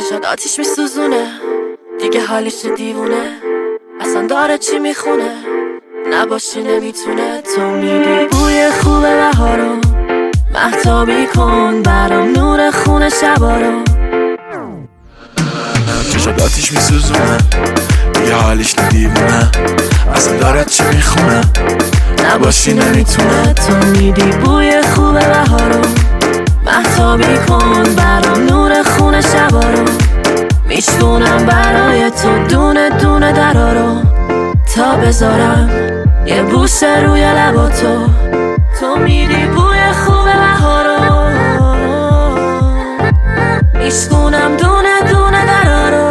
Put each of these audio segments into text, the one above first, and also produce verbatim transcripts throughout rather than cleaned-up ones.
چشات آتیش میسوزونه دیگه حالیش دیوونه اصلا داره چی میخونه نباشی نمیتونه تو میدی بوی خوب بهارو مهتابی کن برام نور خونه شبا رو چشات آتیش میسوزونه دیگه حالیش دیوونه اصلا داره چی میخونه نباشی نمیتونه تو میدی بوی خوب بهارو مهتابی کن برام نور خونه شبا رو میشکونم برای تو دونه دونه درا رو تا بذارم یه بوسه روی لبا تو تو میدی بوی خوب بهارو میشکونم دونه دونه درا رو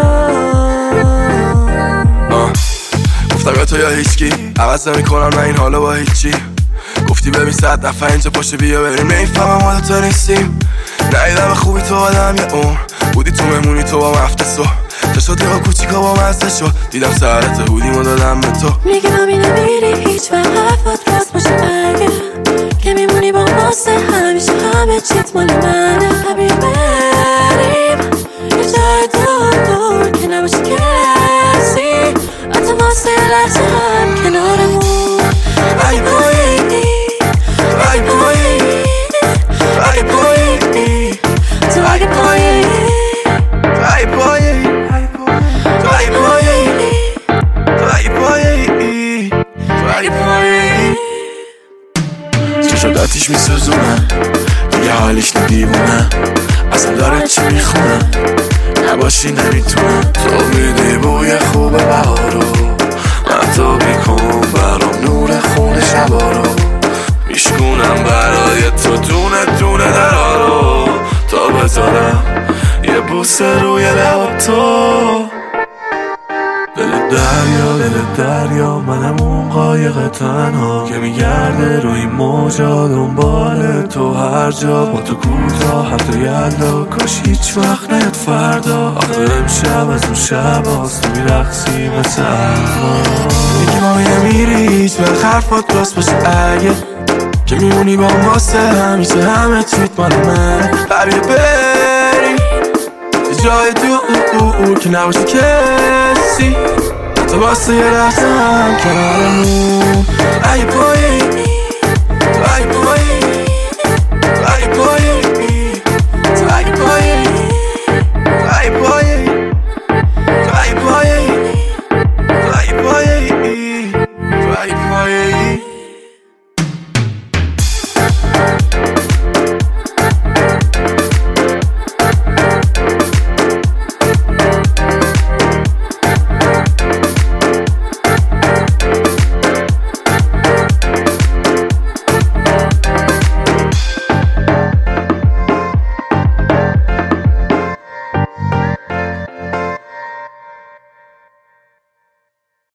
گفتم یا تو یا هیچکی عوض نمی کنم نه این حالا با هیچی گفتی ببین صد نفر اینجا پشت بیا بریم نمیفهمم حالا تا نیستیم نهیدم خوبی تو آدم یه اون بودی تو مهمونی تو با مفتسو چشات ها کوچیکا با مزده شد دیدم سرت بودیم و دادم به تو میگه مامی نمیری هیچ و حرفات راست باشه اگه که میمونی با ماسه همیشه همه چیت مال منه حبیب بریم یه جای دور دور که نباشه کسی حتی واسه لحظه هم کنارمون ای بایی ای بایی ای بایی تو اگه پایی ای پایی تو ای پایی تو ای پایی تو ای پایی چشات آتیش میسوزونه دیگه حالیش دیوونه اصلا داره چی میخونه نباشی نمیتونه تو میدی بوی خوب بهارو مهتابی کن برام نور خونه شبا رو میشکونم برای تو دونه دونه درا رو تا بذارم یه بوسه روی لب تو دل دریا دل دریا منم اون قایق تنها که میگرده روی موجا دنبال تو هر جا با تو کوتاه حتی یلدا کاش هیچ وقت نیاد فردا آخه امشب از اون شب هاست تو میرقصی مثل اما میگی ما نمیری هیچ وقت حرفات راست باشه اگه که میمونی با واسه همیشه همه چیت مال من ببی بریم یه جای دور که نباشه کسی تو واسه یه لحظه هم کنارمون ای